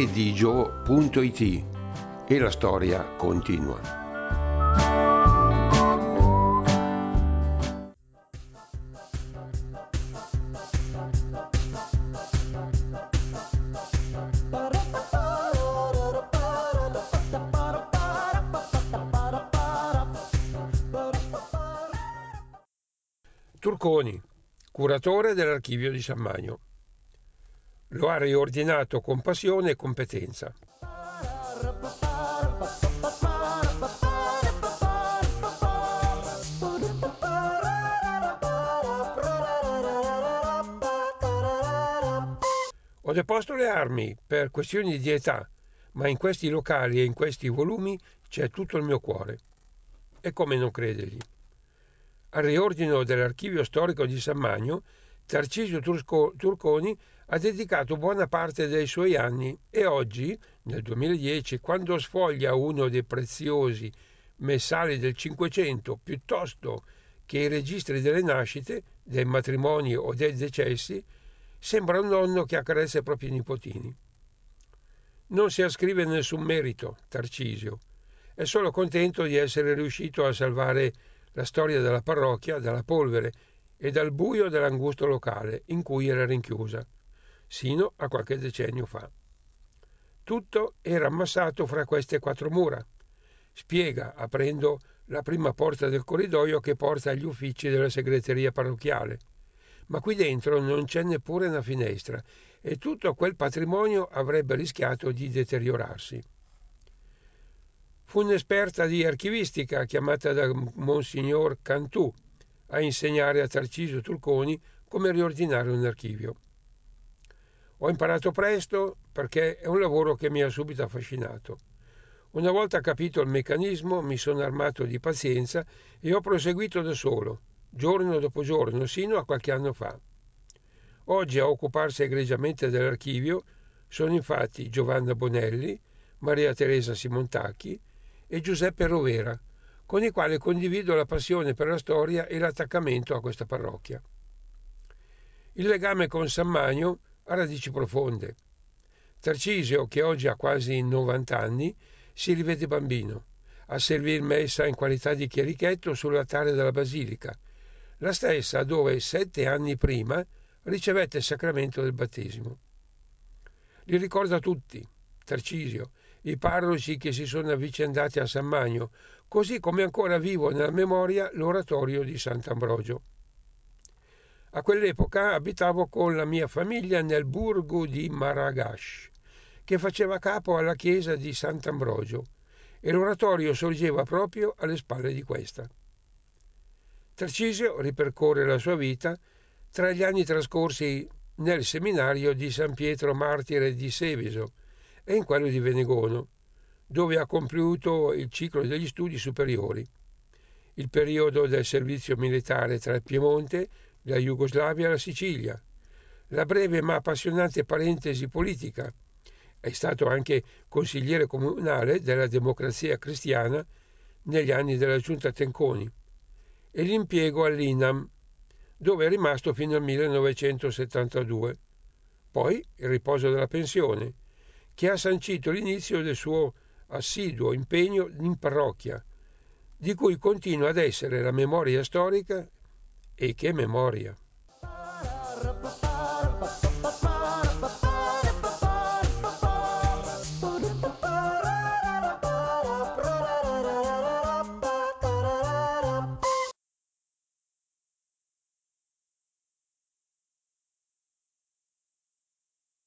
edigio.it e la storia continua. Turconi, curatore dell'archivio di San Magno. Lo ha riordinato con passione e competenza. Ho deposto le armi per questioni di età, ma in questi locali e in questi volumi c'è tutto il mio cuore. E come non credergli? Al riordino dell'archivio storico di San Magno, Tarcisio Turconi ha dedicato buona parte dei suoi anni e oggi, nel 2010, quando sfoglia uno dei preziosi messali del Cinquecento, piuttosto che i registri delle nascite, dei matrimoni o dei decessi, sembra un nonno che accarezza i propri nipotini. Non si ascrive nessun merito, Tarcisio. È solo contento di essere riuscito a salvare la storia della parrocchia dalla polvere e dal buio dell'angusto locale in cui era rinchiusa, sino a qualche decennio fa. Tutto era ammassato fra queste quattro mura, spiega aprendo la prima porta del corridoio che porta agli uffici della segreteria parrocchiale. Ma qui dentro non c'è neppure una finestra e tutto quel patrimonio avrebbe rischiato di deteriorarsi. Fu un'esperta di archivistica chiamata da Monsignor Cantù a insegnare a Tarcisio Turconi come riordinare un archivio. Ho imparato presto perché è un lavoro che mi ha subito affascinato. Una volta capito il meccanismo mi sono armato di pazienza e ho proseguito da solo, giorno dopo giorno, sino a qualche anno fa. Oggi a occuparsi egregiamente dell'archivio sono infatti Giovanna Bonelli, Maria Teresa Simontacchi e Giuseppe Rovera, con i quali condivido la passione per la storia e l'attaccamento a questa parrocchia. Il legame con San Magno ha radici profonde. Tarcisio, che oggi ha quasi 90 anni, si rivede bambino, a servir messa in qualità di chierichetto sull'altare della basilica, la stessa dove 7 anni prima ricevette il sacramento del battesimo. Li ricorda tutti, Tarcisio, i parroci che si sono avvicendati a San Magno, così come ancora vivo nella memoria l'oratorio di Sant'Ambrogio. A quell'epoca abitavo con la mia famiglia nel borgo di Maragash, che faceva capo alla chiesa di Sant'Ambrogio, e l'oratorio sorgeva proprio alle spalle di questa. Tarcisio ripercorre la sua vita tra gli anni trascorsi nel seminario di San Pietro Martire di Seveso e in quello di Venegono, dove ha compiuto il ciclo degli studi superiori, il periodo del servizio militare tra il Piemonte, la Jugoslavia e la Sicilia, la breve ma appassionante parentesi politica. È stato anche consigliere comunale della Democrazia Cristiana negli anni della giunta Tenconi e l'impiego all'INAM, dove è rimasto fino al 1972. Poi il riposo della pensione, che ha sancito l'inizio del suo assiduo impegno in parrocchia, di cui continua ad essere la memoria storica, e che memoria!